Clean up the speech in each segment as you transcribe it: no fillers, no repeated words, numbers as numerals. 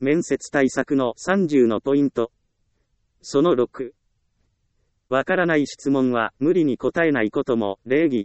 面接対策の30のポイント。その6。わからない質問は無理に答えないことも礼儀。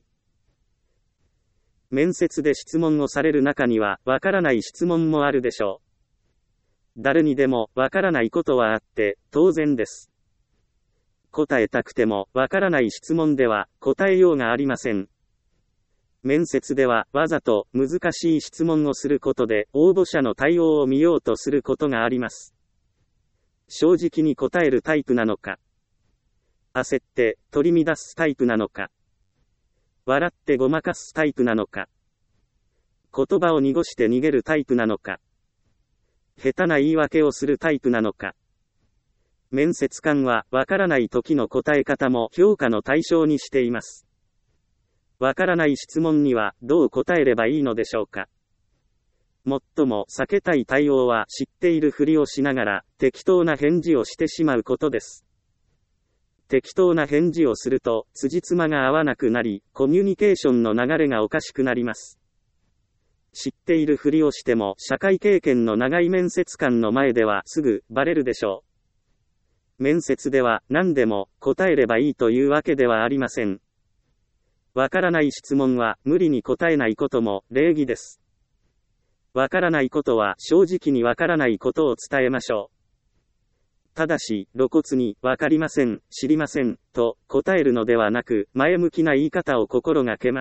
面接で質問をされる中にはわからない質問もあるでしょう。誰にでもわからないことはあって当然です。答えたくてもわからない質問では答えようがありません。面接ではわざと難しい質問をすることで応募者の対応を見ようとすることがあります。正直に答えるタイプなのか、焦って取り乱すタイプなのか、笑ってごまかすタイプなのか、言葉を濁して逃げるタイプなのか、下手な言い訳をするタイプなのか。面接官はわからない時の答え方も評価の対象にしています。わからない質問にはどう答えればいいのでしょうか。最も避けたい対応は知っているふりをしながら適当な返事をしてしまうことです。適当な返事をすると辻褄が合わなくなり、コミュニケーションの流れがおかしくなります。知っているふりをしても社会経験の長い面接官の前ではすぐバレるでしょう。面接では何でも答えればいいというわけではありません。わからない質問は無理に答えないことも礼儀です。わからないことは正直にわからないことを伝えましょう。ただし、露骨にわかりません、知りません、と答えるのではなく、前向きな言い方を心がけます。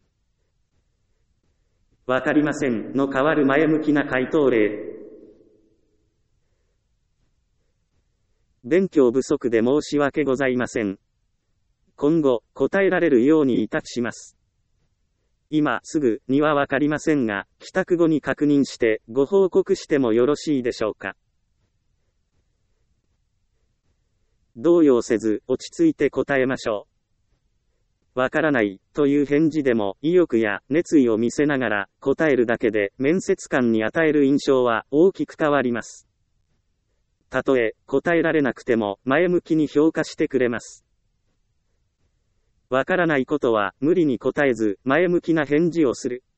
わかりませんの代わる前向きな回答例。勉強不足で申し訳ございません。今後、答えられるようにいたします。今すぐにはわかりませんが、帰宅後に確認してご報告してもよろしいでしょうか。動揺せず落ち着いて答えましょう。わからないという返事でも意欲や熱意を見せながら答えるだけで面接官に与える印象は大きく変わります。たとえ答えられなくても前向きに評価してくれます。わからないことは無理に答えず前向きな返事をする。